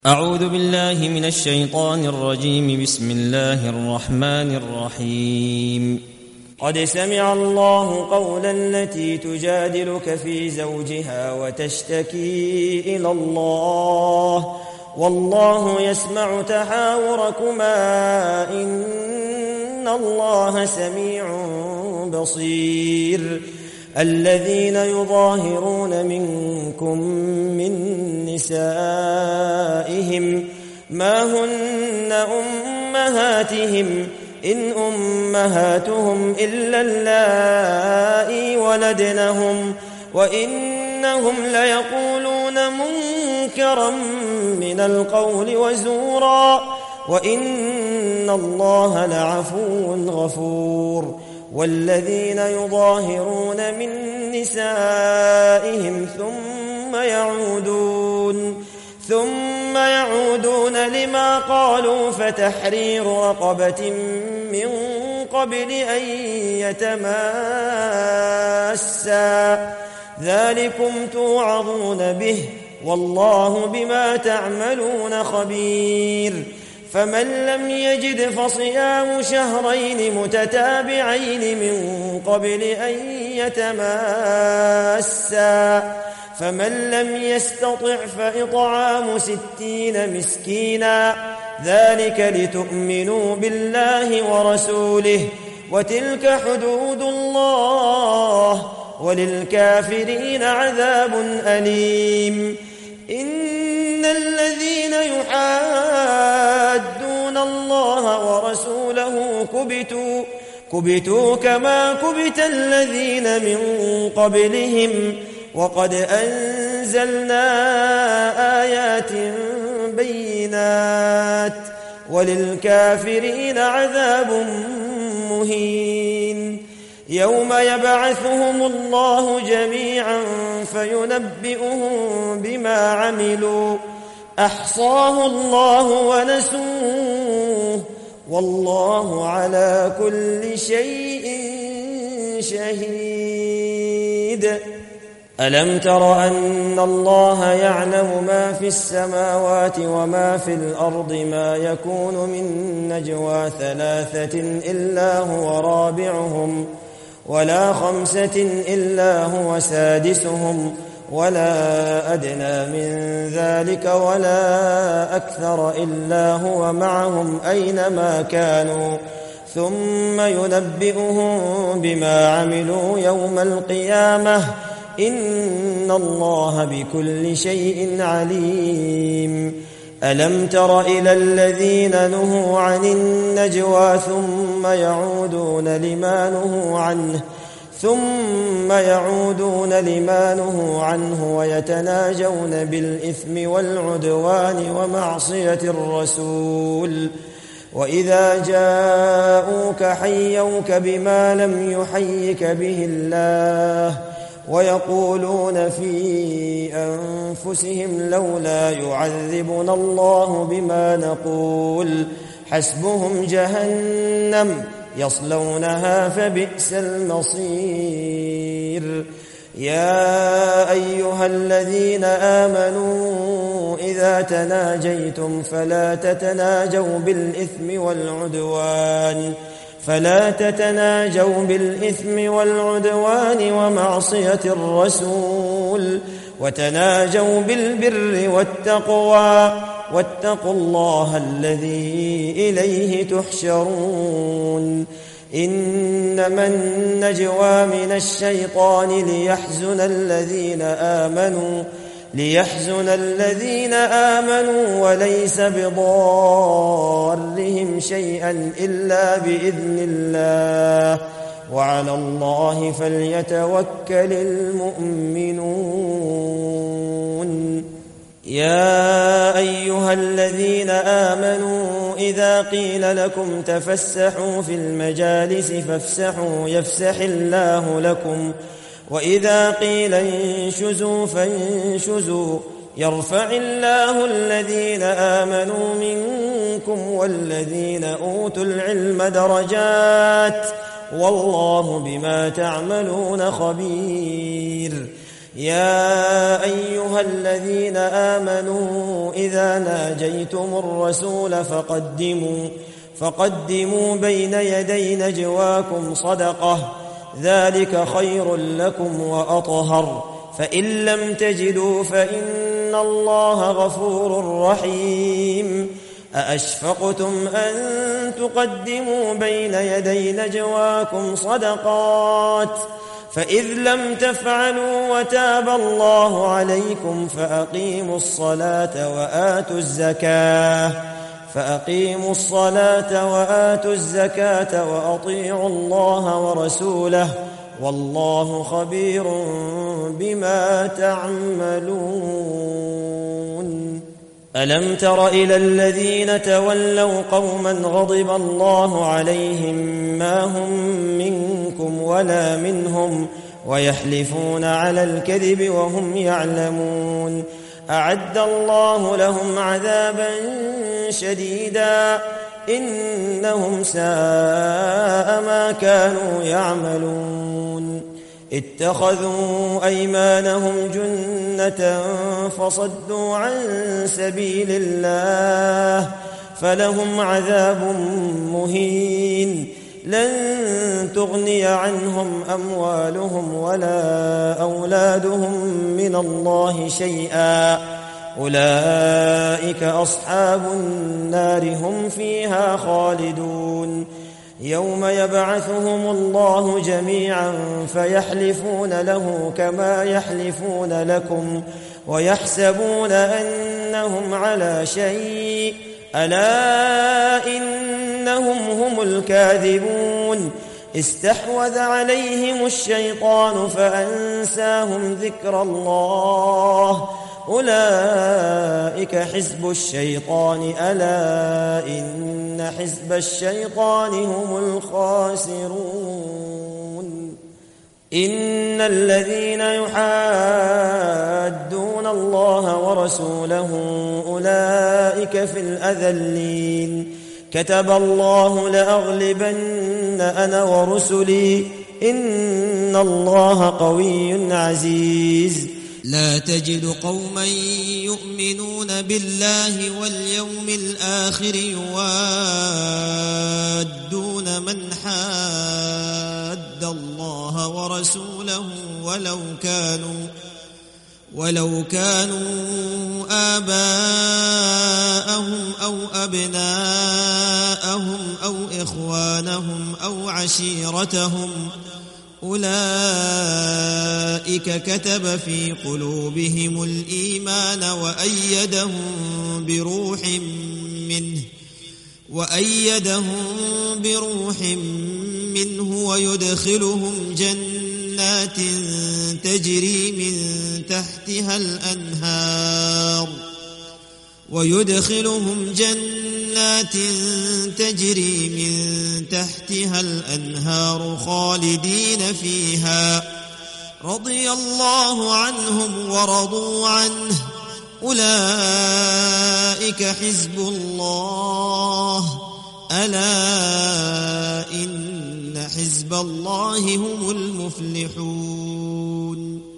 أعوذ بالله من الشيطان الرجيم. بسم الله الرحمن الرحيم. قد سمع الله قول التي تجادلك في زوجها وتشتكي إلى الله والله يسمع تحاوركما إن الله سميع بصير. الذين يظاهرون منكم من نسائهم ما هن أمهاتهم إن أمهاتهم إلا اللائي ولدنهم وإنهم ليقولون منكرا من القول وزورا وإن الله لعفو غفور. والذين يظاهرون من نسائهم ثم يعودون لما قالوا فتحرير رقبة من قبل أن يتماسا ذلكم توعظون به والله بما تعملون خبير. فمن لم يجد فصيام شهرين متتابعين من قبل أن يتماسا فمن لم يستطع فإطعام 60 مسكينا ذلك لتؤمنوا بالله ورسوله وتلك حدود الله وللكافرين عذاب أليم. إن الذين يحادون الله ورسوله كبتوا كما كبت الذين من قبلهم وقد أنزلنا آيات بينات وللكافرين عذاب مهين. يوم يبعثهم الله جميعا فينبئهم بما عملوا أحصاه الله ونسوه والله على كل شيء شهيد. ألم تر أن الله يعلم ما في السماوات وما في الأرض ما يكون من نجوى 3 إلا هو رابعهم ولا 5 إلا هو سادسهم ولا أدنى من ذلك ولا أكثر إلا هو معهم أينما كانوا ثم ينبئهم بما عملوا يوم القيامة إن الله بكل شيء عليم. ألم تر إلى الذين نهوا عن النجوى ثم يعودون لما نهوا عنه ويتناجون بالإثم والعدوان ومعصية الرسول وإذا جاءوك حيوك بما لم يحيك به الله ويقولون في أنفسهم لولا يعذبنا الله بما نقول حسبهم جهنم يصلونها فبئس المصير. يا أيها الذين آمنوا إذا تناجيتم فلا تتناجوا بالإثم والعدوان ومعصية الرسول وتناجوا بالبر والتقوى واتقوا الله الذي إليه تحشرون. إنما النجوى من الشيطان ليحزن الذين آمنوا وليس بضارهم شيئا إلا بإذن الله وعلى الله فليتوكل المؤمنون. يا أيها الذين آمنوا إذا قيل لكم تفسحوا في المجالس فافسحوا يفسح الله لكم وإذا قيل انشزوا فانشزوا يرفع الله الذين آمنوا منكم والذين أوتوا العلم درجات والله بما تعملون خبير. يا أيها الذين آمنوا إذا ناجيتم الرسول فقدموا بين يدي نجواكم صدقة، ذلك خير لكم وأطهر، فإن لم تجدوا فإن الله غفور رحيم. أأشفقتم أن تقدموا بين يدي نجواكم صدقات، فإذ لم تفعلوا وتاب الله عليكم فأقيموا الصلاة وآتوا الزكاة وأطيعوا الله ورسوله، والله خبير بما تعملون. ألم تر إلى الذين تولوا قوما غضب الله عليهم ما هم منكم ولا منهم ويحلفون على الكذب وهم يعلمون، أعد الله لهم عذابا شديدا إنهم ساء ما كانوا يعملون. اتخذوا أيمانهم جنة فصدوا عن سبيل الله فلهم عذاب مهين، لن تغني عنهم أموالهم ولا أولادهم من الله شيئا، أولئك أصحاب النار هم فيها خالدون. يوم يبعثهم الله جميعا فيحلفون له كما يحلفون لكم ويحسبون أنهم على شيء، ألا إنهم هم الكاذبون. استحوذ عليهم الشيطان فأنساهم ذكر الله، أولئك حزب الشيطان، ألا إن حزب الشيطان هم الخاسرون. إن الذين يحادون الله ورسوله أولئك في الأذلين، كتب الله لأغلبن أنا ورسلي إن الله قوي عزيز. لا تجد قوما يؤمنون بالله واليوم الآخر يوادون من حاد الله ورسوله ولو كانوا آباءهم أو أبناءهم أو إخوانهم أو عشيرتهم، أولئك كتب في قلوبهم الإيمان وأيدهم بروح منه ويدخلهم جنات تجري من تحتها الأنهار خالدين فيها، رضي الله عنهم ورضوا عنه، أولئك حزب الله، ألا إن حزب الله هم المفلحون.